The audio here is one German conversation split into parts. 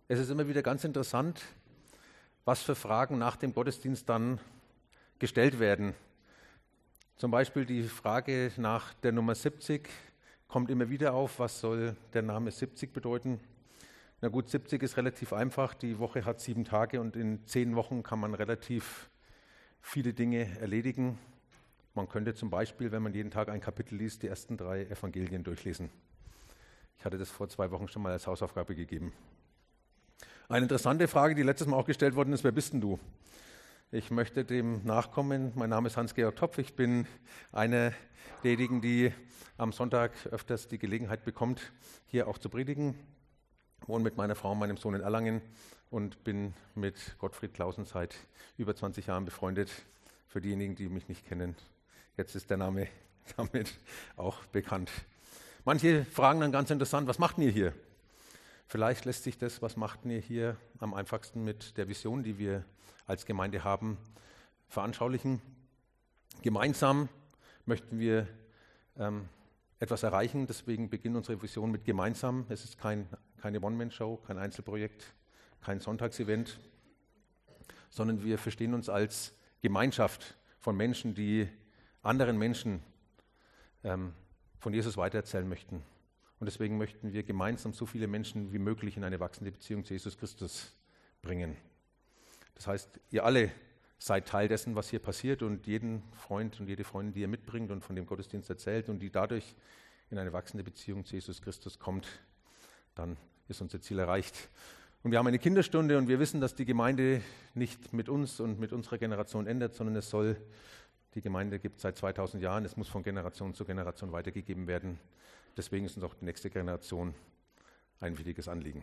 Es ist immer wieder ganz interessant, was für Fragen nach dem Gottesdienst dann gestellt werden. Zum Beispiel die Frage nach der Nummer 70 kommt immer wieder auf. Was soll der Name 70 bedeuten? Na gut, 70 ist relativ einfach. Die Woche hat 7 Tage und in 10 Wochen kann man relativ viele Dinge erledigen. Man könnte zum Beispiel, wenn man jeden Tag ein Kapitel liest, die ersten 3 Evangelien durchlesen. Ich hatte das vor 2 Wochen schon mal als Hausaufgabe gegeben. Eine interessante Frage, die letztes Mal auch gestellt worden ist: Wer bist denn du? Ich möchte dem nachkommen. Mein Name ist Hans-Georg Topf. Ich bin einer derjenigen, die am Sonntag öfters die Gelegenheit bekommt, hier auch zu predigen. Ich wohne mit meiner Frau und meinem Sohn in Erlangen und bin mit Gottfried Clausen seit über 20 Jahren befreundet. Für diejenigen, die mich nicht kennen, jetzt ist der Name damit auch bekannt. Manche fragen dann ganz interessant: Was macht ihr hier? Vielleicht lässt sich das, was macht ihr hier, am einfachsten mit der Vision, die wir als Gemeinde haben, veranschaulichen. Gemeinsam möchten wir etwas erreichen, deswegen beginnt unsere Vision mit gemeinsam. Es ist keine One-Man-Show, kein Einzelprojekt, kein Sonntagsevent, sondern wir verstehen uns als Gemeinschaft von Menschen, die anderen Menschen von Jesus weitererzählen möchten. Und deswegen möchten wir gemeinsam so viele Menschen wie möglich in eine wachsende Beziehung zu Jesus Christus bringen. Das heißt, ihr alle seid Teil dessen, was hier passiert, und jeden Freund und jede Freundin, die ihr mitbringt und von dem Gottesdienst erzählt und die dadurch in eine wachsende Beziehung zu Jesus Christus kommt, dann ist unser Ziel erreicht. Und wir haben eine Kinderstunde und wir wissen, dass die Gemeinde nicht mit uns und mit unserer Generation endet, sondern die Gemeinde gibt es seit 2000 Jahren, es muss von Generation zu Generation weitergegeben werden. Deswegen ist uns auch die nächste Generation ein wichtiges Anliegen.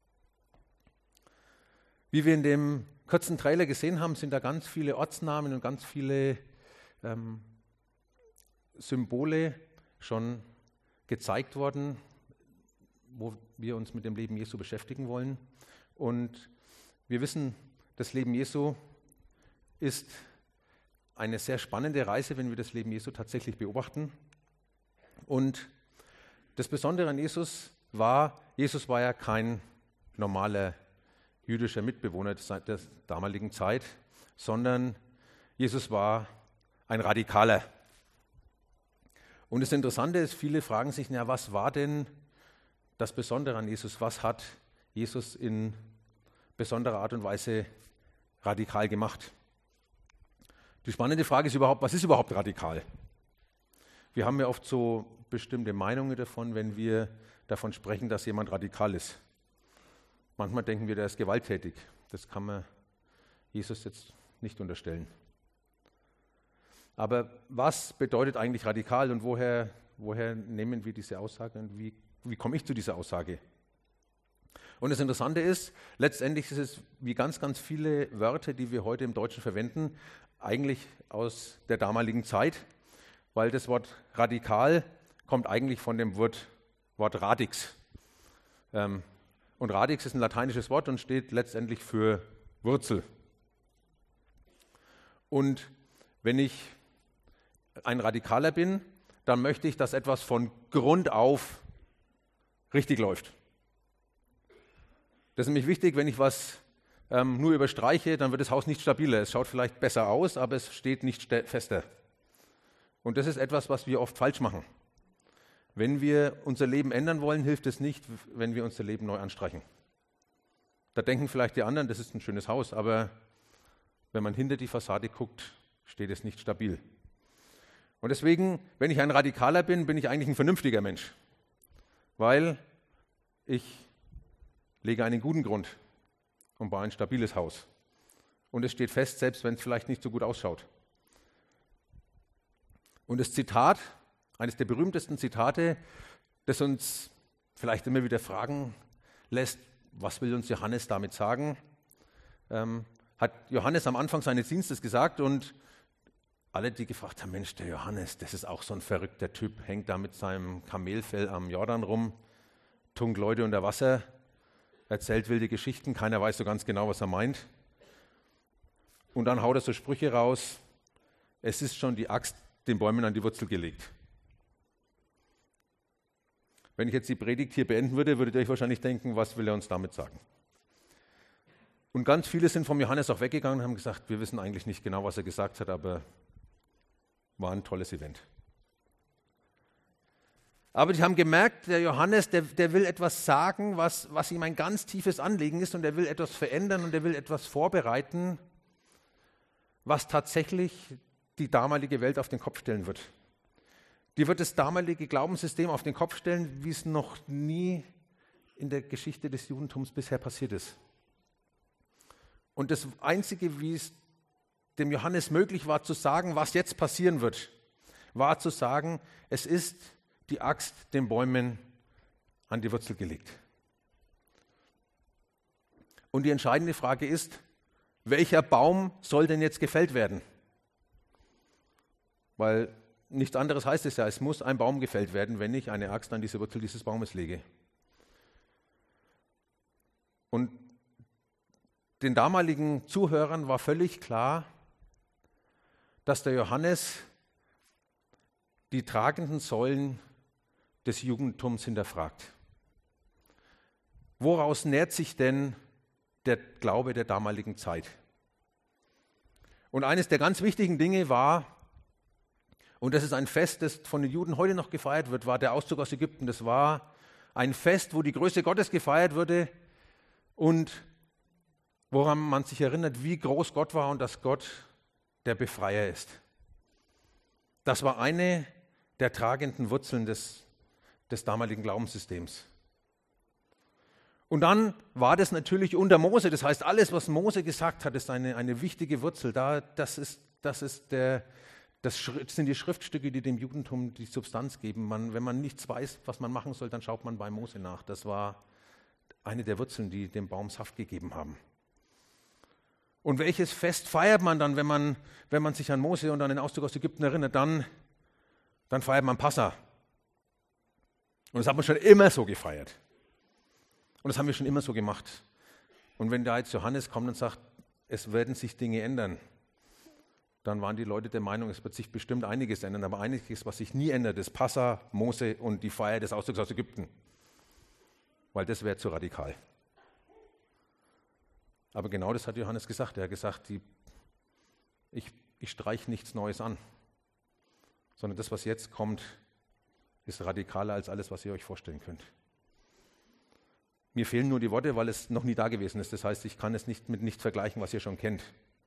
Wie wir in dem kurzen Trailer gesehen haben, sind da ganz viele Ortsnamen und ganz viele Symbole schon gezeigt worden, wo wir uns mit dem Leben Jesu beschäftigen wollen. Und wir wissen, das Leben Jesu ist eine sehr spannende Reise, wenn wir das Leben Jesu tatsächlich beobachten. Und das Besondere an Jesus war ja kein normaler jüdischer Mitbewohner der damaligen Zeit, sondern Jesus war ein Radikaler. Und das Interessante ist, viele fragen sich, ja, was war denn das Besondere an Jesus? Was hat Jesus in besonderer Art und Weise radikal gemacht? Die spannende Frage ist überhaupt, was ist überhaupt radikal? Wir haben ja oft so bestimmte Meinungen davon, wenn wir davon sprechen, dass jemand radikal ist. Manchmal denken wir, der ist gewalttätig. Das kann man Jesus jetzt nicht unterstellen. Aber was bedeutet eigentlich radikal und woher nehmen wir diese Aussage und wie komme ich zu dieser Aussage? Und das Interessante ist, letztendlich ist es wie ganz, ganz viele Wörter, die wir heute im Deutschen verwenden, eigentlich aus der damaligen Zeit, weil das Wort radikal kommt eigentlich von dem Wort radix. Und radix ist ein lateinisches Wort und steht letztendlich für Wurzel. Und wenn ich ein Radikaler bin, dann möchte ich, dass etwas von Grund auf richtig läuft. Das ist nämlich wichtig, wenn ich was nur überstreiche, dann wird das Haus nicht stabiler. Es schaut vielleicht besser aus, aber es steht nicht fester. Und das ist etwas, was wir oft falsch machen. Wenn wir unser Leben ändern wollen, hilft es nicht, wenn wir unser Leben neu anstreichen. Da denken vielleicht die anderen, das ist ein schönes Haus, aber wenn man hinter die Fassade guckt, steht es nicht stabil. Und deswegen, wenn ich ein Radikaler bin, bin ich eigentlich ein vernünftiger Mensch, weil ich lege einen guten Grund und baue ein stabiles Haus. Und es steht fest, selbst wenn es vielleicht nicht so gut ausschaut. Und das Zitat, eines der berühmtesten Zitate, das uns vielleicht immer wieder fragen lässt, was will uns Johannes damit sagen, hat Johannes am Anfang seines Dienstes gesagt, und alle, die gefragt haben, Mensch, der Johannes, das ist auch so ein verrückter Typ, hängt da mit seinem Kamelfell am Jordan rum, tunkt Leute unter Wasser, erzählt wilde Geschichten, keiner weiß so ganz genau, was er meint. Und dann haut er so Sprüche raus, es ist schon die Axt den Bäumen an die Wurzel gelegt. Wenn ich jetzt die Predigt hier beenden würde, würdet ihr euch wahrscheinlich denken, was will er uns damit sagen? Und ganz viele sind vom Johannes auch weggegangen und haben gesagt, wir wissen eigentlich nicht genau, was er gesagt hat, aber war ein tolles Event. Aber die haben gemerkt, der Johannes, der will etwas sagen, was ihm ein ganz tiefes Anliegen ist, und er will etwas verändern und er will etwas vorbereiten, was tatsächlich die damalige Welt auf den Kopf stellen wird. Die wird das damalige Glaubenssystem auf den Kopf stellen, wie es noch nie in der Geschichte des Judentums bisher passiert ist. Und das Einzige, wie es dem Johannes möglich war, zu sagen, was jetzt passieren wird, war zu sagen, es ist die Axt den Bäumen an die Wurzel gelegt. Und die entscheidende Frage ist, welcher Baum soll denn jetzt gefällt werden? Weil nichts anderes heißt es ja, es muss ein Baum gefällt werden, wenn ich eine Axt an diese Wurzel dieses Baumes lege. Und den damaligen Zuhörern war völlig klar, dass der Johannes die tragenden Säulen des Judentums hinterfragt. Woraus nährt sich denn der Glaube der damaligen Zeit? Und eines der ganz wichtigen Dinge war, und das ist ein Fest, das von den Juden heute noch gefeiert wird, war der Auszug aus Ägypten. Das war ein Fest, wo die Größe Gottes gefeiert wurde und woran man sich erinnert, wie groß Gott war und dass Gott der Befreier ist. Das war eine der tragenden Wurzeln des damaligen Glaubenssystems. Und dann war das natürlich unter Mose, das heißt, alles, was Mose gesagt hat, ist eine wichtige Wurzel. Das sind die Schriftstücke, die dem Judentum die Substanz geben. Wenn man nichts weiß, was man machen soll, dann schaut man bei Mose nach. Das war eine der Wurzeln, die dem Baum Saft gegeben haben. Und welches Fest feiert man dann, wenn man sich an Mose und an den Auszug aus Ägypten erinnert? Dann feiert man Passa. Und das hat man schon immer so gefeiert. Und das haben wir schon immer so gemacht. Und wenn da jetzt Johannes kommt und sagt, es werden sich Dinge ändern, dann waren die Leute der Meinung, es wird sich bestimmt einiges ändern, aber einiges, was sich nie ändert, ist Passa, Mose und die Feier des Auszugs aus Ägypten. Weil das wäre zu radikal. Aber genau das hat Johannes gesagt. Er hat gesagt, ich streiche nichts Neues an, sondern das, was jetzt kommt, ist radikaler als alles, was ihr euch vorstellen könnt. Mir fehlen nur die Worte, weil es noch nie da gewesen ist. Das heißt, ich kann es nicht mit nichts vergleichen, was ihr schon kennt.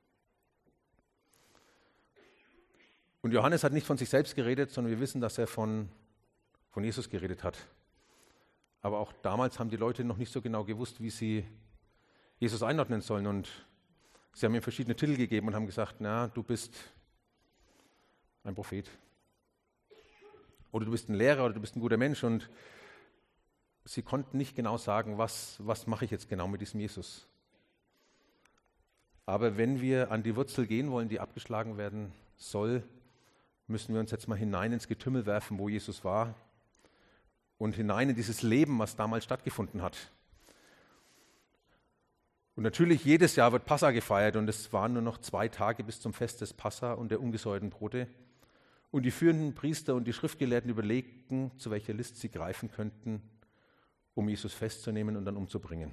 Und Johannes hat nicht von sich selbst geredet, sondern wir wissen, dass er von Jesus geredet hat. Aber auch damals haben die Leute noch nicht so genau gewusst, wie sie Jesus einordnen sollen. Und sie haben ihm verschiedene Titel gegeben und haben gesagt, na, du bist ein Prophet. Oder du bist ein Lehrer oder du bist ein guter Mensch. Und sie konnten nicht genau sagen, was mache ich jetzt genau mit diesem Jesus. Aber wenn wir an die Wurzel gehen wollen, die abgeschlagen werden soll, müssen wir uns jetzt mal hinein ins Getümmel werfen, wo Jesus war und hinein in dieses Leben, was damals stattgefunden hat. Und natürlich jedes Jahr wird Passa gefeiert und es waren nur noch 2 Tage bis zum Fest des Passa und der ungesäuerten Brote. Und die führenden Priester und die Schriftgelehrten überlegten, zu welcher List sie greifen könnten, um Jesus festzunehmen und dann umzubringen.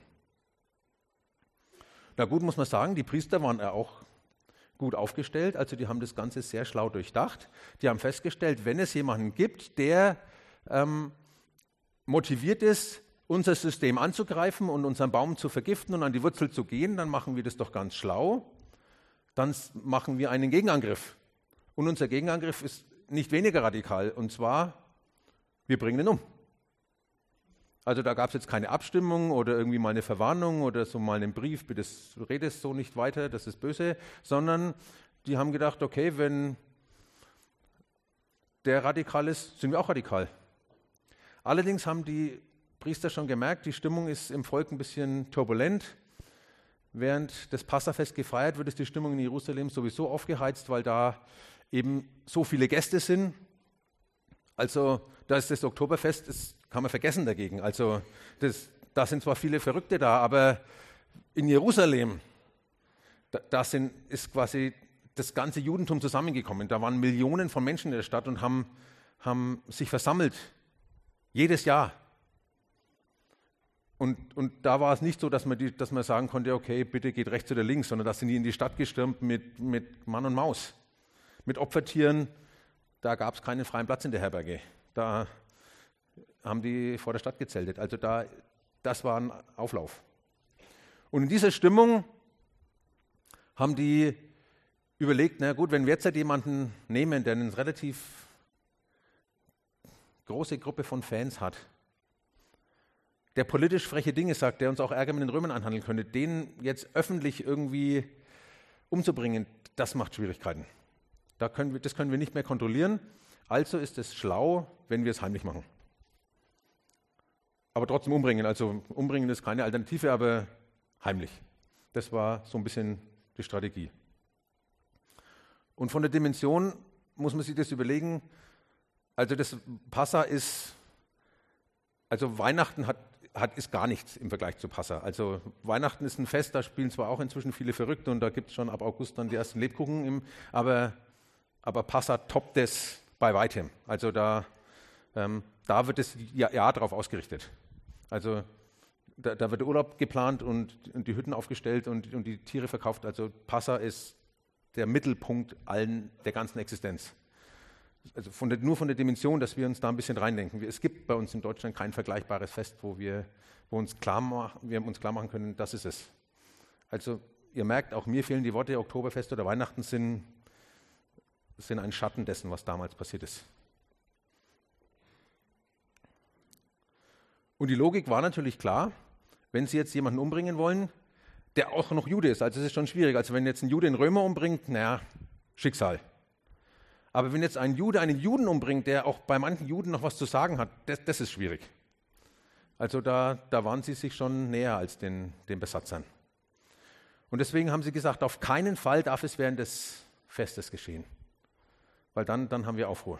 Na gut, muss man sagen, die Priester waren auch gut aufgestellt, also die haben das Ganze sehr schlau durchdacht. Die haben festgestellt, wenn es jemanden gibt, der motiviert ist, unser System anzugreifen und unseren Baum zu vergiften und an die Wurzel zu gehen, dann machen wir das doch ganz schlau. Dann machen wir einen Gegenangriff. Und unser Gegenangriff ist nicht weniger radikal, und zwar, wir bringen ihn um. Also da gab es jetzt keine Abstimmung oder irgendwie mal eine Verwarnung oder so mal einen Brief, bitte redest so nicht weiter, das ist böse, sondern die haben gedacht, okay, wenn der radikal ist, sind wir auch radikal. Allerdings haben die Priester schon gemerkt, die Stimmung ist im Volk ein bisschen turbulent. Während das Passafest gefeiert wird, ist die Stimmung in Jerusalem sowieso aufgeheizt, weil da eben so viele Gäste sind. Also da ist das Oktoberfest, das kann man vergessen dagegen. Also da sind zwar viele Verrückte da, aber in Jerusalem, ist quasi das ganze Judentum zusammengekommen. Da waren Millionen von Menschen in der Stadt und haben sich versammelt. Jedes Jahr. Und da war es nicht so, dass man sagen konnte, okay, bitte geht rechts oder links, sondern da sind die in die Stadt gestürmt mit Mann und Maus, mit Opfertieren. Da gab es keinen freien Platz in der Herberge. Da haben die vor der Stadt gezeltet. Also das war ein Auflauf. Und in dieser Stimmung haben die überlegt, na gut, wenn wir jetzt halt jemanden nehmen, der eine relativ große Gruppe von Fans hat, der politisch freche Dinge sagt, der uns auch Ärger mit den Römern anhandeln könnte, den jetzt öffentlich irgendwie umzubringen, das macht Schwierigkeiten. Das können wir nicht mehr kontrollieren. Also ist es schlau, wenn wir es heimlich machen. Aber trotzdem umbringen. Also umbringen ist keine Alternative, aber heimlich. Das war so ein bisschen die Strategie. Und von der Dimension muss man sich das überlegen. Also das Passa ist, also Weihnachten ist gar nichts im Vergleich zu Passa. Also Weihnachten ist ein Fest, da spielen zwar auch inzwischen viele Verrückte und da gibt es schon ab August dann die ersten Lebkuchen, aber Passa toppt es bei weitem. Also da wird das Jahr darauf ausgerichtet. Also da wird Urlaub geplant und die Hütten aufgestellt und die Tiere verkauft. Also Passa ist der Mittelpunkt der ganzen Existenz. Also nur von der Dimension, dass wir uns da ein bisschen reindenken. Es gibt bei uns in Deutschland kein vergleichbares Fest, wo wir uns klar machen können, das ist es. Also ihr merkt, auch mir fehlen die Worte, Oktoberfest oder Weihnachten sind ein Schatten dessen, was damals passiert ist. Und die Logik war natürlich klar, wenn Sie jetzt jemanden umbringen wollen, der auch noch Jude ist, also es ist schon schwierig. Also wenn jetzt ein Jude einen Römer umbringt, naja, Schicksal. Aber wenn jetzt ein Jude einen Juden umbringt, der auch bei manchen Juden noch was zu sagen hat, das ist schwierig. Also da waren sie sich schon näher als den Besatzern. Und deswegen haben sie gesagt, auf keinen Fall darf es während des Festes geschehen. Weil dann haben wir Aufruhr.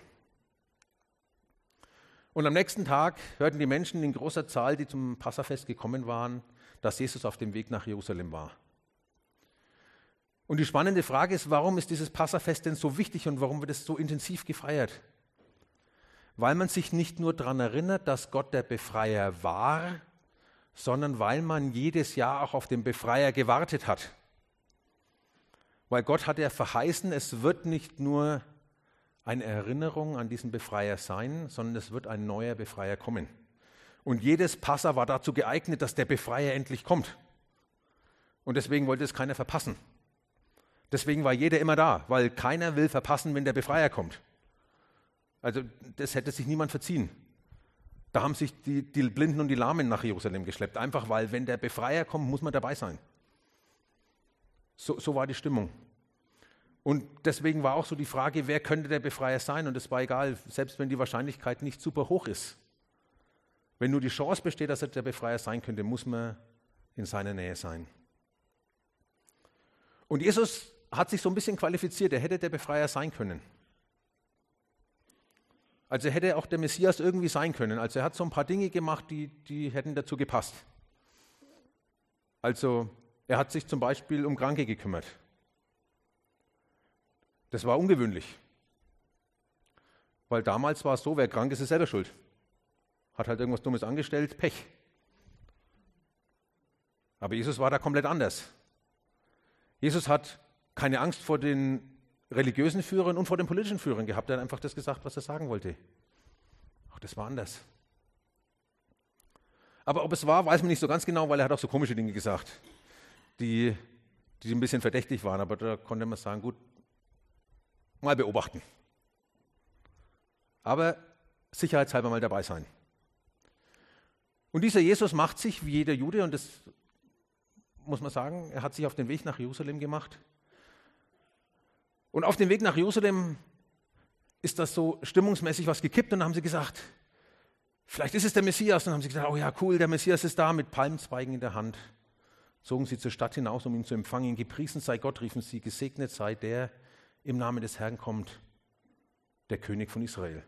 Und am nächsten Tag hörten die Menschen in großer Zahl, die zum Passafest gekommen waren, dass Jesus auf dem Weg nach Jerusalem war. Und die spannende Frage ist, warum ist dieses Passafest denn so wichtig und warum wird es so intensiv gefeiert? Weil man sich nicht nur daran erinnert, dass Gott der Befreier war, sondern weil man jedes Jahr auch auf den Befreier gewartet hat. Weil Gott hat ja verheißen, es wird nicht nur eine Erinnerung an diesen Befreier sein, sondern es wird ein neuer Befreier kommen. Und jedes Passa war dazu geeignet, dass der Befreier endlich kommt. Und deswegen wollte es keiner verpassen. Deswegen war jeder immer da, weil keiner will verpassen, wenn der Befreier kommt. Also das hätte sich niemand verziehen. Da haben sich die Blinden und die Lahmen nach Jerusalem geschleppt, einfach weil, wenn der Befreier kommt, muss man dabei sein. So war die Stimmung. Und deswegen war auch so die Frage, wer könnte der Befreier sein? Und es war egal, selbst wenn die Wahrscheinlichkeit nicht super hoch ist. Wenn nur die Chance besteht, dass er der Befreier sein könnte, muss man in seiner Nähe sein. Und Jesus hat sich so ein bisschen qualifiziert, er hätte der Befreier sein können. Also er hätte auch der Messias irgendwie sein können. Also er hat so ein paar Dinge gemacht, die hätten dazu gepasst. Also er hat sich zum Beispiel um Kranke gekümmert. Das war ungewöhnlich. Weil damals war es so, wer krank ist, ist selber schuld. Hat halt irgendwas Dummes angestellt, Pech. Aber Jesus war da komplett anders. Jesus hat keine Angst vor den religiösen Führern und vor den politischen Führern gehabt. Er hat einfach das gesagt, was er sagen wollte. Ach, das war anders. Aber ob es war, weiß man nicht so ganz genau, weil er hat auch so komische Dinge gesagt, die ein bisschen verdächtig waren. Aber da konnte man sagen, gut, mal beobachten. Aber sicherheitshalber mal dabei sein. Und dieser Jesus macht sich wie jeder Jude, und das muss man sagen, er hat sich auf den Weg nach Jerusalem gemacht. Und auf dem Weg nach Jerusalem ist das so stimmungsmäßig was gekippt und dann haben sie gesagt, vielleicht ist es der Messias. Und dann haben sie gesagt, oh ja, cool, der Messias ist da mit Palmzweigen in der Hand. Zogen sie zur Stadt hinaus, um ihn zu empfangen. Gepriesen sei Gott, riefen sie, gesegnet sei der im Namen des Herrn kommt, der König von Israel.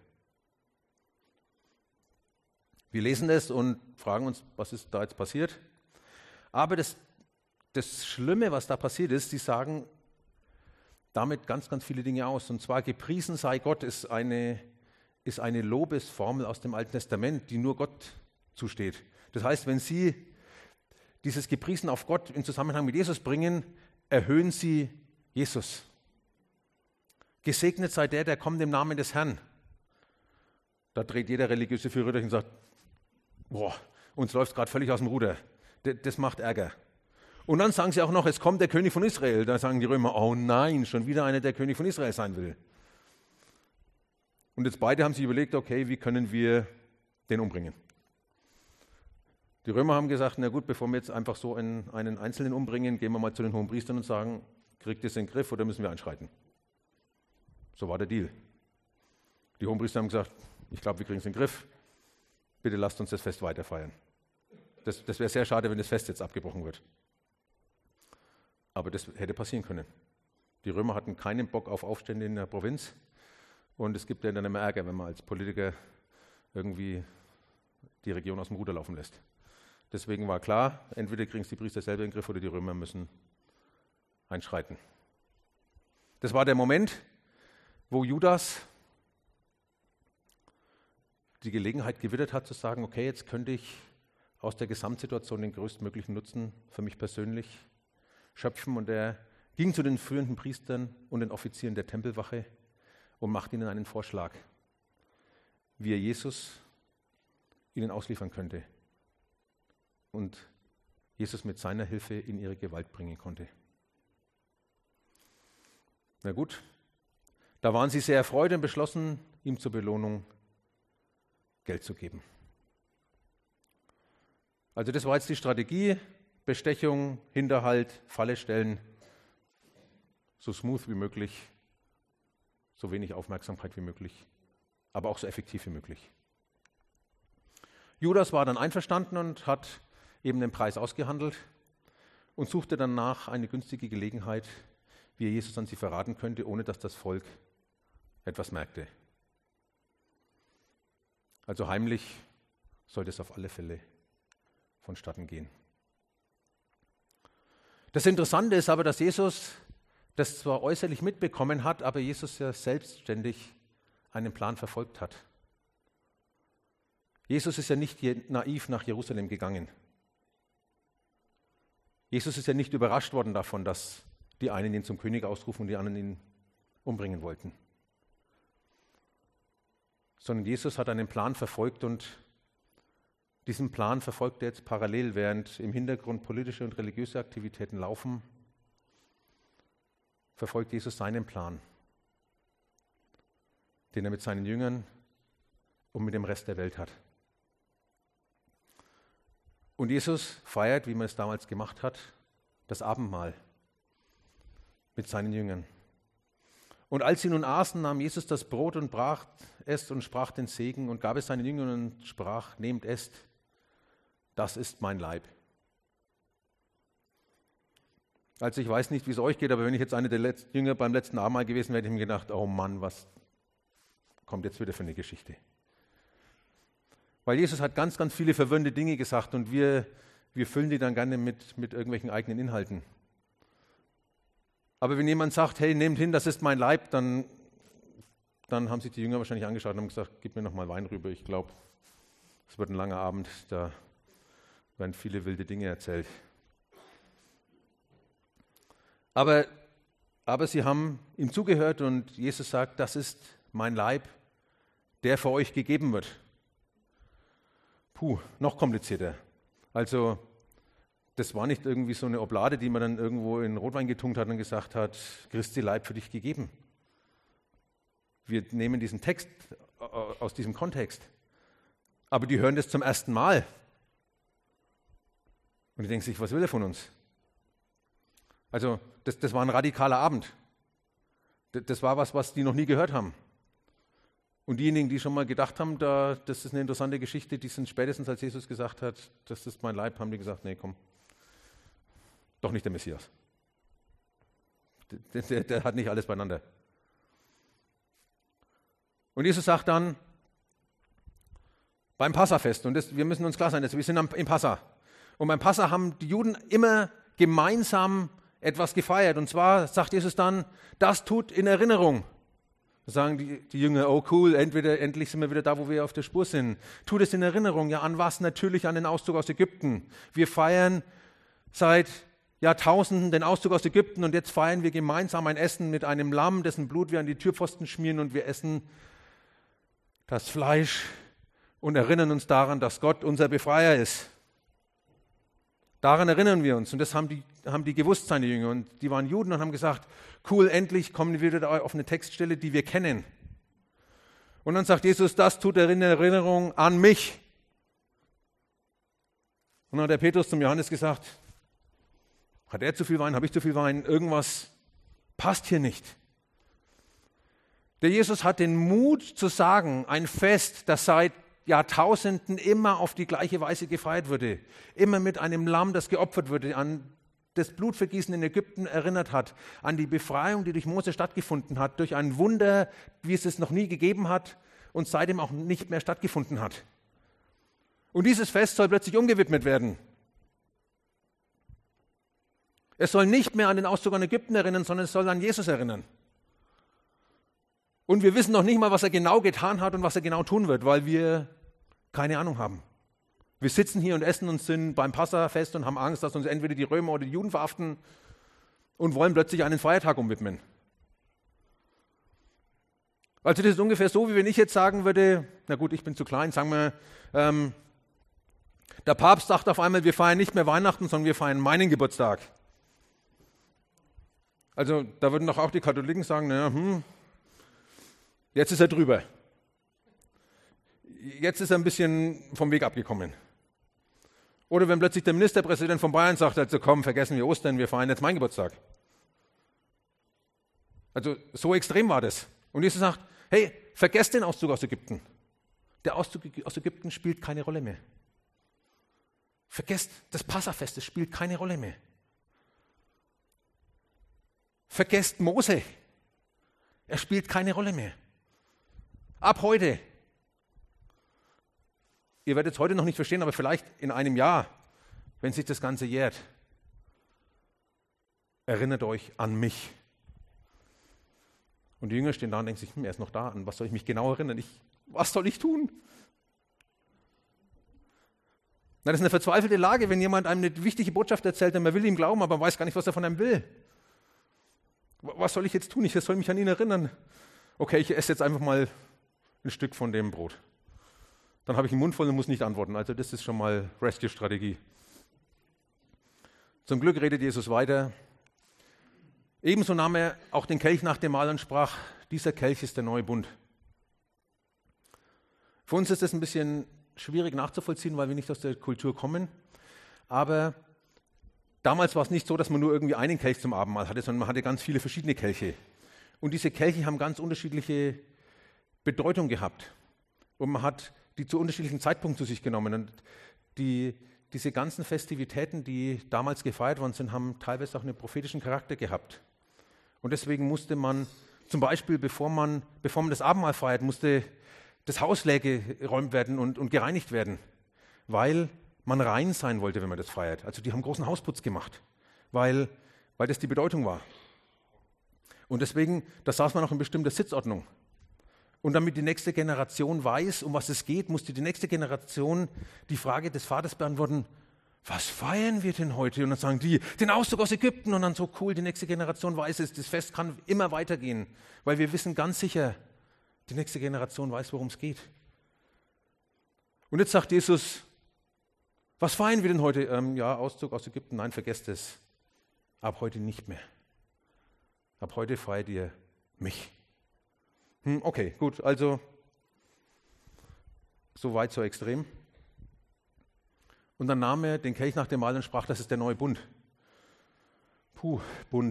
Wir lesen es und fragen uns, was ist da jetzt passiert? Aber das Schlimme, was da passiert ist, sie sagen damit ganz, ganz viele Dinge aus. Und zwar gepriesen sei Gott ist eine Lobesformel aus dem Alten Testament, die nur Gott zusteht. Das heißt, wenn Sie dieses Gepriesen auf Gott in Zusammenhang mit Jesus bringen, erhöhen Sie Jesus. Gesegnet sei der kommt im Namen des Herrn. Da dreht jeder religiöse Führer durch und sagt, boah, uns läuft gerade völlig aus dem Ruder. Das macht Ärger. Und dann sagen sie auch noch, es kommt der König von Israel. Da sagen die Römer, oh nein, schon wieder einer, der König von Israel sein will. Und jetzt beide haben sich überlegt, okay, wie können wir den umbringen? Die Römer haben gesagt, na gut, bevor wir jetzt einfach so einen Einzelnen umbringen, gehen wir mal zu den Hohenpriestern und sagen, kriegt ihr es in den Griff oder müssen wir einschreiten? So war der Deal. Die Hohenpriester haben gesagt, ich glaube, wir kriegen es in den Griff. Bitte lasst uns das Fest weiterfeiern. Das wäre sehr schade, wenn das Fest jetzt abgebrochen wird. Aber das hätte passieren können. Die Römer hatten keinen Bock auf Aufstände in der Provinz. Und es gibt ja dann immer Ärger, wenn man als Politiker irgendwie die Region aus dem Ruder laufen lässt. Deswegen war klar, entweder kriegen es die Priester selber in den Griff oder die Römer müssen einschreiten. Das war der Moment, wo Judas die Gelegenheit gewittert hat zu sagen, okay, jetzt könnte ich aus der Gesamtsituation den größtmöglichen Nutzen für mich persönlich schöpfen. Und er ging zu den führenden Priestern und den Offizieren der Tempelwache und machte ihnen einen Vorschlag, wie er Jesus ihnen ausliefern könnte und Jesus mit seiner Hilfe in ihre Gewalt bringen konnte. Na gut, da waren sie sehr erfreut und beschlossen, ihm zur Belohnung Geld zu geben. Also das war jetzt die Strategie, Bestechung, Hinterhalt, Falle stellen, so smooth wie möglich, so wenig Aufmerksamkeit wie möglich, aber auch so effektiv wie möglich. Judas war dann einverstanden und hat eben den Preis ausgehandelt und suchte danach eine günstige Gelegenheit, wie er Jesus an sie verraten könnte, ohne dass das Volk etwas merkte. Also heimlich sollte es auf alle Fälle vonstatten gehen. Das Interessante ist aber, dass Jesus das zwar äußerlich mitbekommen hat, aber Jesus ja selbstständig einen Plan verfolgt hat. Jesus ist ja nicht naiv nach Jerusalem gegangen. Jesus ist ja nicht überrascht worden davon, dass die einen ihn zum König ausrufen und die anderen ihn umbringen wollten. Sondern Jesus hat einen Plan verfolgt und diesen Plan verfolgt er jetzt parallel, während im Hintergrund politische und religiöse Aktivitäten laufen, verfolgt Jesus seinen Plan, den er mit seinen Jüngern und mit dem Rest der Welt hat. Und Jesus feiert, wie man es damals gemacht hat, das Abendmahl mit seinen Jüngern. Und als sie nun aßen, nahm Jesus das Brot und brach es und sprach den Segen und gab es seinen Jüngern und sprach, nehmt, esst, das ist mein Leib. Also ich weiß nicht, wie es euch geht, aber wenn ich jetzt einer der Jünger beim letzten Abendmahl gewesen wäre, hätte ich mir gedacht, oh Mann, was kommt jetzt wieder für eine Geschichte? Weil Jesus hat ganz, ganz viele verwirrende Dinge gesagt und wir füllen die dann gerne mit irgendwelchen eigenen Inhalten. Aber wenn jemand sagt, hey, nehmt hin, das ist mein Leib, dann haben sich die Jünger wahrscheinlich angeschaut und haben gesagt, gib mir noch mal Wein rüber. Ich glaube, es wird ein langer Abend, da werden viele wilde Dinge erzählt. Aber sie haben ihm zugehört und Jesus sagt, das ist mein Leib, der für euch gegeben wird. Noch komplizierter. Also das war nicht irgendwie so eine Oblade, die man dann irgendwo in Rotwein getunkt hat und gesagt hat, Christi Leib für dich gegeben. Wir nehmen diesen Text aus diesem Kontext, aber die hören das zum ersten Mal. Und die denken sich, was will er von uns? Also das war ein radikaler Abend. Das war was die noch nie gehört haben. Und diejenigen, die schon mal gedacht haben, das ist eine interessante Geschichte, die sind spätestens, als Jesus gesagt hat, das ist mein Leib, haben die gesagt, nee, komm, doch nicht der Messias. Der hat nicht alles beieinander. Und Jesus sagt dann, beim Passafest, und wir müssen uns klar sein, wir sind im Passa. Und beim Passa haben die Juden immer gemeinsam etwas gefeiert. Und zwar sagt Jesus dann, das tut in Erinnerung. Da sagen die Jünger, oh cool, endlich sind wir wieder da, wo wir auf der Spur sind. Tu das in Erinnerung. Ja, an was? Natürlich an den Auszug aus Ägypten. Wir feiern seit Jahrtausenden den Auszug aus Ägypten und jetzt feiern wir gemeinsam ein Essen mit einem Lamm, dessen Blut wir an die Türpfosten schmieren und wir essen das Fleisch und erinnern uns daran, dass Gott unser Befreier ist. Daran erinnern wir uns und das haben die gewusst, seine Jünger, und die waren Juden und haben gesagt, cool, endlich kommen wir wieder auf eine Textstelle, die wir kennen. Und dann sagt Jesus, das tut er in Erinnerung an mich. Und dann hat der Petrus zum Johannes gesagt, hat er zu viel Wein, habe ich zu viel Wein, irgendwas passt hier nicht. Der Jesus hat den Mut zu sagen, ein Fest, das seit Jahrtausenden immer auf die gleiche Weise gefeiert wurde, immer mit einem Lamm, das geopfert wurde, an das Blutvergießen in Ägypten erinnert hat, an die Befreiung, die durch Mose stattgefunden hat, durch ein Wunder, wie es es noch nie gegeben hat und seitdem auch nicht mehr stattgefunden hat. Und dieses Fest soll plötzlich umgewidmet werden. Es soll nicht mehr an den Auszug an Ägypten erinnern, sondern es soll an Jesus erinnern. Und wir wissen noch nicht mal, was er genau getan hat und was er genau tun wird, weil wir keine Ahnung haben. Wir sitzen hier und essen und sind beim Passafest und haben Angst, dass uns entweder die Römer oder die Juden verhaften und wollen plötzlich einen Feiertag umwidmen. Also das ist ungefähr so, wie wenn ich jetzt sagen würde, na gut, ich bin zu klein, sagen wir, der Papst sagt auf einmal, wir feiern nicht mehr Weihnachten, sondern wir feiern meinen Geburtstag. Also da würden doch auch die Katholiken sagen, naja, jetzt ist er drüber. Jetzt ist er ein bisschen vom Weg abgekommen. Oder wenn plötzlich der Ministerpräsident von Bayern sagt, also komm, vergessen wir Ostern, wir feiern jetzt meinen Geburtstag. Also so extrem war das. Und Jesus sagt, hey, vergesst den Auszug aus Ägypten. Der Auszug aus Ägypten spielt keine Rolle mehr. Vergesst das Passafest, es spielt keine Rolle mehr. Vergesst Mose. Er spielt keine Rolle mehr. Ab heute. Ihr werdet es heute noch nicht verstehen, aber vielleicht in einem Jahr, wenn sich das Ganze jährt, erinnert euch an mich. Und die Jünger stehen da und denken sich, er ist noch da, an was soll ich mich genau erinnern? Was soll ich tun? Na, das ist eine verzweifelte Lage, wenn jemand einem eine wichtige Botschaft erzählt und man will ihm glauben, aber man weiß gar nicht, was er von einem will. Was soll ich jetzt tun? Ich soll mich an ihn erinnern. Okay, ich esse jetzt einfach mal ein Stück von dem Brot. Dann habe ich den Mund voll und muss nicht antworten. Also das ist schon mal Rescue-Strategie. Zum Glück redet Jesus weiter. Ebenso nahm er auch den Kelch nach dem Mahl und sprach, dieser Kelch ist der neue Bund. Für uns ist das ein bisschen schwierig nachzuvollziehen, weil wir nicht aus der Kultur kommen. Aber damals war es nicht so, dass man nur irgendwie einen Kelch zum Abendmahl hatte, sondern man hatte ganz viele verschiedene Kelche. Und diese Kelche haben ganz unterschiedliche Bedeutung gehabt. Und man hat die zu unterschiedlichen Zeitpunkten zu sich genommen. Und diese ganzen Festivitäten, die damals gefeiert worden sind, haben teilweise auch einen prophetischen Charakter gehabt. Und deswegen musste man zum Beispiel, bevor man das Abendmahl feiert, musste das Haus leer geräumt werden und gereinigt werden, weil man rein sein wollte, wenn man das feiert. Also die haben großen Hausputz gemacht, weil das die Bedeutung war. Und deswegen, da saß man auch in bestimmter Sitzordnung. Und damit die nächste Generation weiß, um was es geht, musste die nächste Generation die Frage des Vaters beantworten, was feiern wir denn heute? Und dann sagen die, den Auszug aus Ägypten. Und dann so cool, die nächste Generation weiß es, das Fest kann immer weitergehen. Weil wir wissen ganz sicher, die nächste Generation weiß, worum es geht. Und jetzt sagt Jesus, was feiern wir denn heute? Ja, Auszug aus Ägypten, nein, vergesst es. Ab heute nicht mehr. Ab heute feiert ihr mich. Okay, gut, also so weit, so extrem. Und dann nahm er den Kelch nach dem Mahl und sprach, das ist der neue Bund. Bund.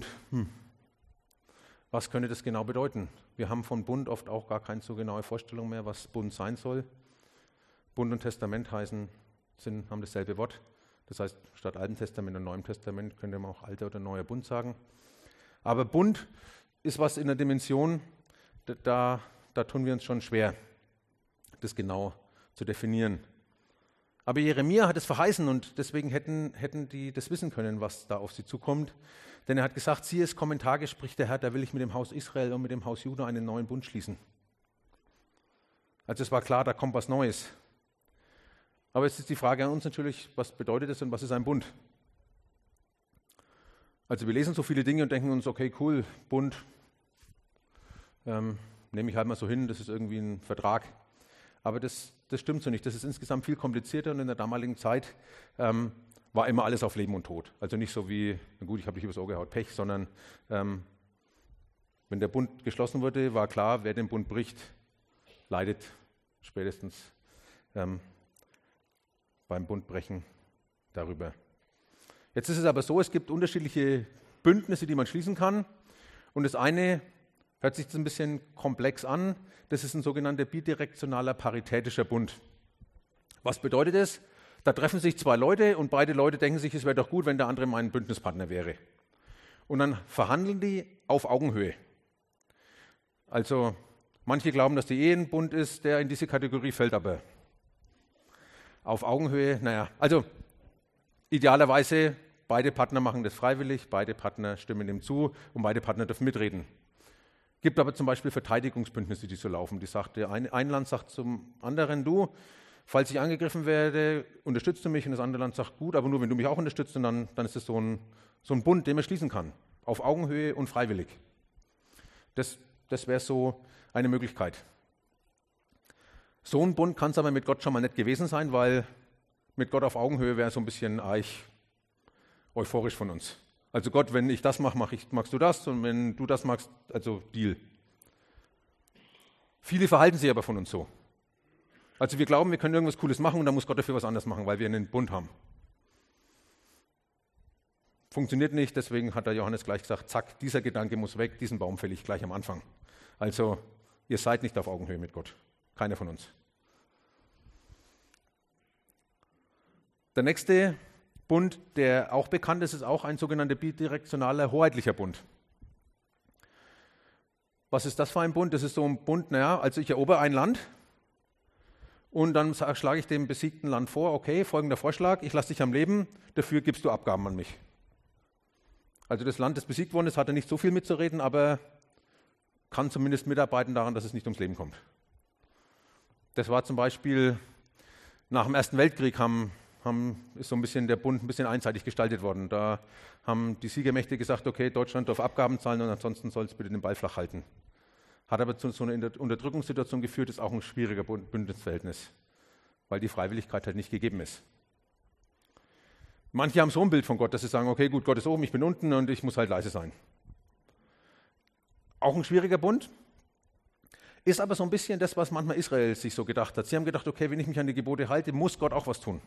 Was könnte das genau bedeuten? Wir haben von Bund oft auch gar keine so genaue Vorstellung mehr, was Bund sein soll. Bund und Testament haben dasselbe Wort. Das heißt, statt Alten Testament und Neuem Testament könnte man auch Alter oder Neuer Bund sagen. Aber Bund ist was in der Dimension, da tun wir uns schon schwer, das genau zu definieren. Aber Jeremia hat es verheißen und deswegen hätten die das wissen können, was da auf sie zukommt. Denn er hat gesagt, siehe, es kommen Tage, spricht der Herr, da will ich mit dem Haus Israel und mit dem Haus Juda einen neuen Bund schließen. Also es war klar, da kommt was Neues. Aber jetzt ist die Frage an uns natürlich, was bedeutet das und was ist ein Bund? Also wir lesen so viele Dinge und denken uns, okay, cool, Bund, nehme ich halt mal so hin, das ist irgendwie ein Vertrag. Aber das stimmt so nicht, das ist insgesamt viel komplizierter und in der damaligen Zeit war immer alles auf Leben und Tod. Also nicht so wie, na gut, ich habe dich übers Ohr gehauen, Pech, sondern wenn der Bund geschlossen wurde, war klar, wer den Bund bricht, leidet spätestens beim Bundbrechen darüber. Jetzt ist es aber so, es gibt unterschiedliche Bündnisse, die man schließen kann. Und das eine hört sich jetzt ein bisschen komplex an. Das ist ein sogenannter bidirektionaler paritätischer Bund. Was bedeutet das? Da treffen sich zwei Leute und beide Leute denken sich, es wäre doch gut, wenn der andere mein Bündnispartner wäre. Und dann verhandeln die auf Augenhöhe. Also manche glauben, dass die Ehe ein Bund ist, der in diese Kategorie fällt, aber auf Augenhöhe, also idealerweise beide Partner machen das freiwillig, beide Partner stimmen dem zu und beide Partner dürfen mitreden. Gibt aber zum Beispiel Verteidigungsbündnisse, die so laufen. Die sagt, ein Land sagt zum anderen, du, falls ich angegriffen werde, unterstützt du mich, und das andere Land sagt, gut, aber nur wenn du mich auch unterstützt, und dann ist es so ein Bund, den man schließen kann, auf Augenhöhe und freiwillig. Das wäre so eine Möglichkeit. So ein Bund kann es aber mit Gott schon mal nicht gewesen sein, weil mit Gott auf Augenhöhe wäre so ein bisschen euphorisch von uns. Also Gott, wenn ich das mache, magst du das, und wenn du das magst, also Deal. Viele verhalten sich aber von uns so. Also wir glauben, wir können irgendwas Cooles machen und dann muss Gott dafür was anderes machen, weil wir einen Bund haben. Funktioniert nicht, deswegen hat der Johannes gleich gesagt, zack, dieser Gedanke muss weg, diesen Baum fälle ich gleich am Anfang. Also ihr seid nicht auf Augenhöhe mit Gott, keiner von uns. Der nächste Bund, der auch bekannt ist, ist auch ein sogenannter bidirektionaler hoheitlicher Bund. Was ist das für ein Bund? Das ist so ein Bund, also ich erobere ein Land und dann schlage ich dem besiegten Land vor, okay, folgender Vorschlag, ich lasse dich am Leben, dafür gibst du Abgaben an mich. Also das Land, das besiegt worden ist, hat nicht so viel mitzureden, aber kann zumindest mitarbeiten daran, dass es nicht ums Leben kommt. Das war zum Beispiel nach dem Ersten Weltkrieg ist so ein bisschen der Bund ein bisschen einseitig gestaltet worden. Da haben die Siegermächte gesagt, okay, Deutschland darf Abgaben zahlen und ansonsten soll es bitte den Ball flach halten. Hat aber zu so einer Unterdrückungssituation geführt, ist auch ein schwieriger Bündnisverhältnis, weil die Freiwilligkeit halt nicht gegeben ist. Manche haben so ein Bild von Gott, dass sie sagen, okay, gut, Gott ist oben, ich bin unten und ich muss halt leise sein. Auch ein schwieriger Bund. Ist aber so ein bisschen das, was manchmal Israel sich so gedacht hat. Sie haben gedacht, okay, wenn ich mich an die Gebote halte, muss Gott auch was tun.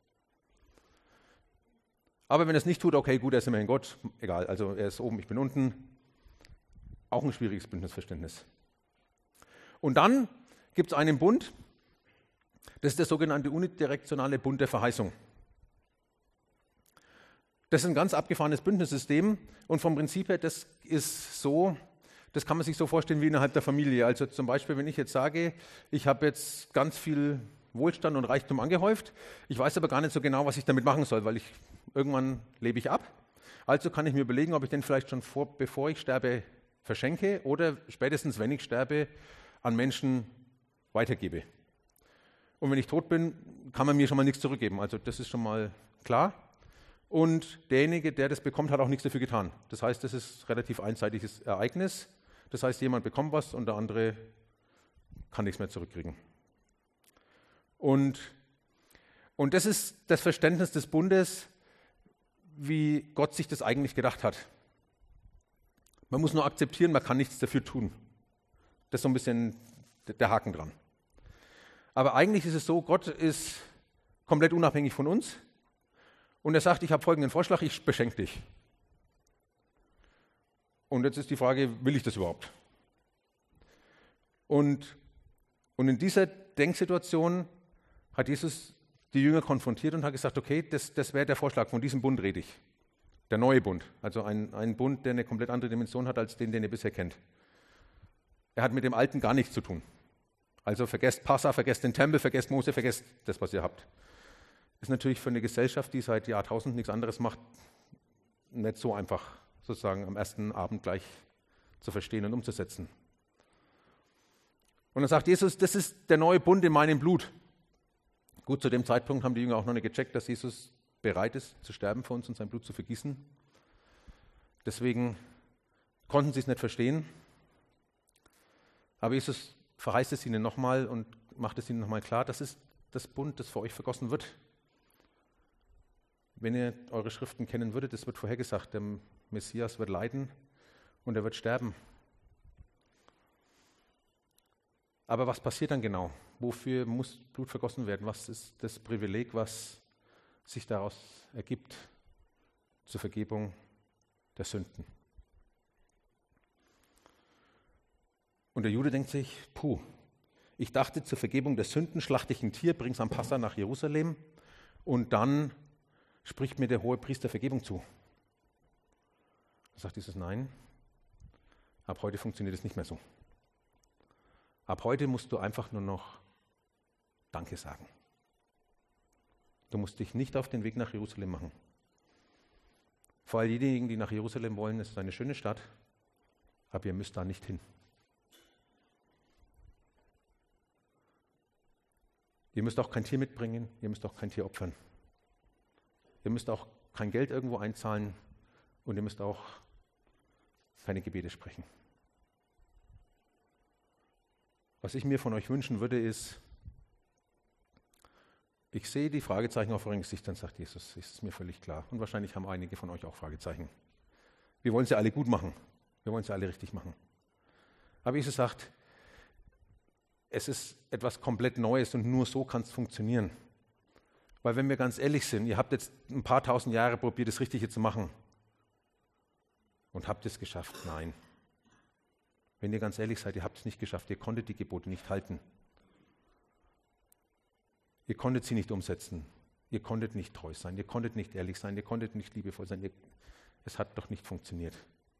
Aber wenn er es nicht tut, okay, gut, er ist immerhin Gott, egal, also er ist oben, ich bin unten. Auch ein schwieriges Bündnisverständnis. Und dann gibt es einen Bund, das ist der sogenannte unidirektionale Bund der Verheißung. Das ist ein ganz abgefahrenes Bündnissystem und vom Prinzip her, das ist so, das kann man sich so vorstellen wie innerhalb der Familie. Also zum Beispiel, wenn ich jetzt sage, ich habe jetzt ganz viel Wohlstand und Reichtum angehäuft, ich weiß aber gar nicht so genau, was ich damit machen soll, weil irgendwann lebe ich ab. Also kann ich mir überlegen, ob ich den vielleicht schon bevor ich sterbe, verschenke oder spätestens, wenn ich sterbe, an Menschen weitergebe. Und wenn ich tot bin, kann man mir schon mal nichts zurückgeben. Also das ist schon mal klar. Und derjenige, der das bekommt, hat auch nichts dafür getan. Das heißt, das ist ein relativ einseitiges Ereignis. Das heißt, jemand bekommt was und der andere kann nichts mehr zurückkriegen. Und das ist das Verständnis des Bundes, wie Gott sich das eigentlich gedacht hat. Man muss nur akzeptieren, man kann nichts dafür tun. Das ist so ein bisschen der Haken dran. Aber eigentlich ist es so, Gott ist komplett unabhängig von uns und er sagt, ich habe folgenden Vorschlag, ich beschenke dich. Und jetzt ist die Frage, will ich das überhaupt? Und in dieser Denksituation hat Jesus die Jünger konfrontiert und hat gesagt, okay, das wäre der Vorschlag, von diesem Bund rede ich. Der neue Bund, also ein Bund, der eine komplett andere Dimension hat als den ihr bisher kennt. Er hat mit dem Alten gar nichts zu tun. Also vergesst Passa, vergesst den Tempel, vergesst Mose, vergesst das, was ihr habt. Ist natürlich für eine Gesellschaft, die seit Jahrtausenden nichts anderes macht, nicht so einfach, sozusagen am ersten Abend gleich zu verstehen und umzusetzen. Und dann sagt Jesus, das ist der neue Bund in meinem Blut. Gut, zu dem Zeitpunkt haben die Jünger auch noch nicht gecheckt, dass Jesus bereit ist, zu sterben für uns und sein Blut zu vergießen. Deswegen konnten sie es nicht verstehen. Aber Jesus verheißt es ihnen nochmal und macht es ihnen nochmal klar, das ist das Bund, das für euch vergossen wird. Wenn ihr eure Schriften kennen würdet, es wird vorhergesagt, der Messias wird leiden und er wird sterben. Aber was passiert dann genau? Wofür muss Blut vergossen werden? Was ist das Privileg, was sich daraus ergibt zur Vergebung der Sünden? Und der Jude denkt sich, ich dachte, zur Vergebung der Sünden schlachte ich ein Tier, bringe es am Passa nach Jerusalem und dann spricht mir der Hohepriester Vergebung zu. Da sagt Jesus, nein, ab heute funktioniert es nicht mehr so. Ab heute musst du einfach nur noch Danke sagen. Du musst dich nicht auf den Weg nach Jerusalem machen. Vor allem diejenigen, die nach Jerusalem wollen, es ist eine schöne Stadt, aber ihr müsst da nicht hin. Ihr müsst auch kein Tier mitbringen, ihr müsst auch kein Tier opfern. Ihr müsst auch kein Geld irgendwo einzahlen und ihr müsst auch keine Gebete sprechen. Was ich mir von euch wünschen würde, ist, ich sehe die Fragezeichen auf euren Gesichtern, sagt Jesus, ist mir völlig klar. Und wahrscheinlich haben einige von euch auch Fragezeichen. Wir wollen sie alle gut machen, wir wollen sie alle richtig machen. Aber Jesus sagt, es ist etwas komplett Neues und nur so kann es funktionieren. Weil wenn wir ganz ehrlich sind, ihr habt jetzt ein paar tausend Jahre probiert, das Richtige zu machen. Und habt es geschafft? Nein. Wenn ihr ganz ehrlich seid, ihr habt es nicht geschafft. Ihr konntet die Gebote nicht halten. Ihr konntet sie nicht umsetzen. Ihr konntet nicht treu sein. Ihr konntet nicht ehrlich sein. Ihr konntet nicht liebevoll sein. Es hat doch nicht funktioniert.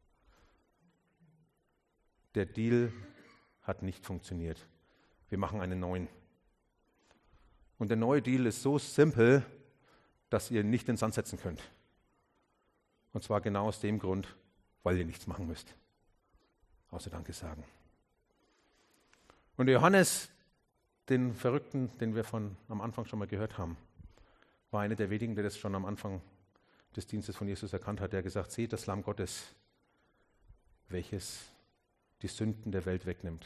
Der Deal hat nicht funktioniert. Wir machen einen neuen. Und der neue Deal ist so simpel, dass ihr nicht in den Sand setzen könnt. Und zwar genau aus dem Grund, weil ihr nichts machen müsst. Außer Danke sagen. Und der Johannes, den Verrückten, den wir am Anfang schon mal gehört haben, war einer der wenigen, der das schon am Anfang des Dienstes von Jesus erkannt hat. Der hat gesagt, seht das Lamm Gottes, welches die Sünden der Welt wegnimmt.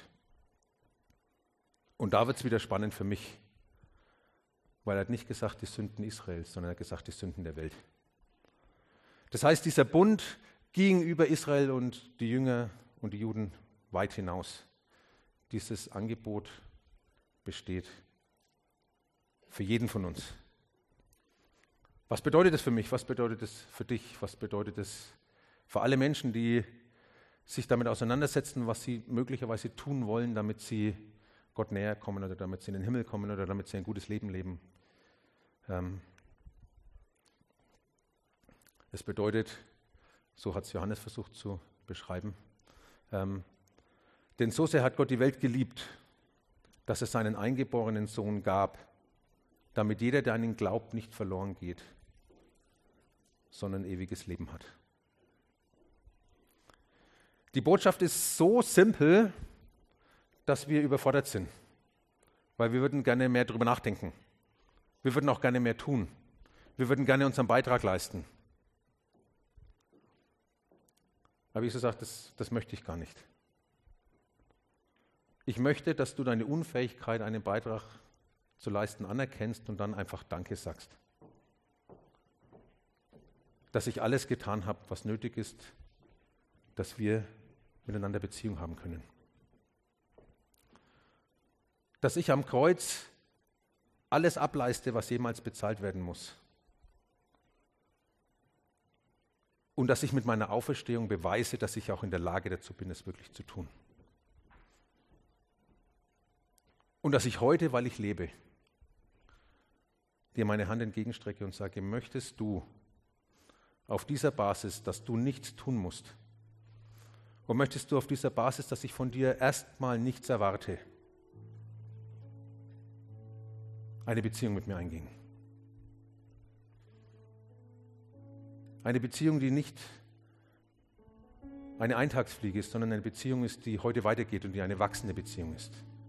Und da wird es wieder spannend für mich, weil er hat nicht gesagt, die Sünden Israels, sondern er hat gesagt, die Sünden der Welt. Das heißt, dieser Bund ging über Israel und die Jünger und die Juden weit hinaus. Dieses Angebot besteht für jeden von uns. Was bedeutet das für mich? Was bedeutet das für dich? Was bedeutet das für alle Menschen, die sich damit auseinandersetzen, was sie möglicherweise tun wollen, damit sie Gott näher kommen oder damit sie in den Himmel kommen oder damit sie ein gutes Leben leben? Es bedeutet, so hat es Johannes versucht zu beschreiben, denn so sehr hat Gott die Welt geliebt, dass es seinen eingeborenen Sohn gab, damit jeder, der an ihn glaubt, nicht verloren geht, sondern ewiges Leben hat. Die Botschaft ist so simpel, dass wir überfordert sind, weil wir würden gerne mehr darüber nachdenken. Wir würden auch gerne mehr tun. Wir würden gerne unseren Beitrag leisten. Aber Jesus sagt, das möchte ich gar nicht. Ich möchte, dass du deine Unfähigkeit, einen Beitrag zu leisten, anerkennst und dann einfach Danke sagst. Dass ich alles getan habe, was nötig ist, dass wir miteinander Beziehung haben können. Dass ich am Kreuz alles ableiste, was jemals bezahlt werden muss. Und dass ich mit meiner Auferstehung beweise, dass ich auch in der Lage dazu bin, es wirklich zu tun. Und dass ich heute, weil ich lebe, dir meine Hand entgegenstrecke und sage, möchtest du auf dieser Basis, dass du nichts tun musst, und möchtest du auf dieser Basis, dass ich von dir erstmal nichts erwarte, eine Beziehung mit mir eingehen? Eine Beziehung, die nicht eine Eintagsfliege ist, sondern eine Beziehung ist, die heute weitergeht und die eine wachsende Beziehung ist.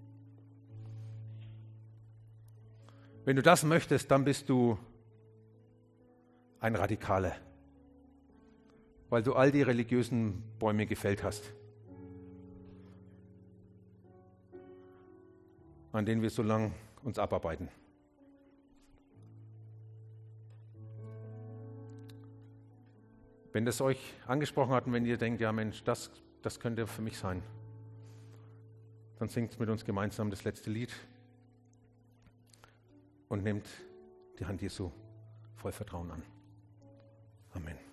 Wenn du das möchtest, dann bist du ein Radikaler, weil du all die religiösen Bäume gefällt hast, an denen wir so lange uns abarbeiten. Wenn das euch angesprochen hat und wenn ihr denkt, ja Mensch, das könnte für mich sein, dann singt mit uns gemeinsam das letzte Lied und nehmt die Hand Jesu voll Vertrauen an. Amen.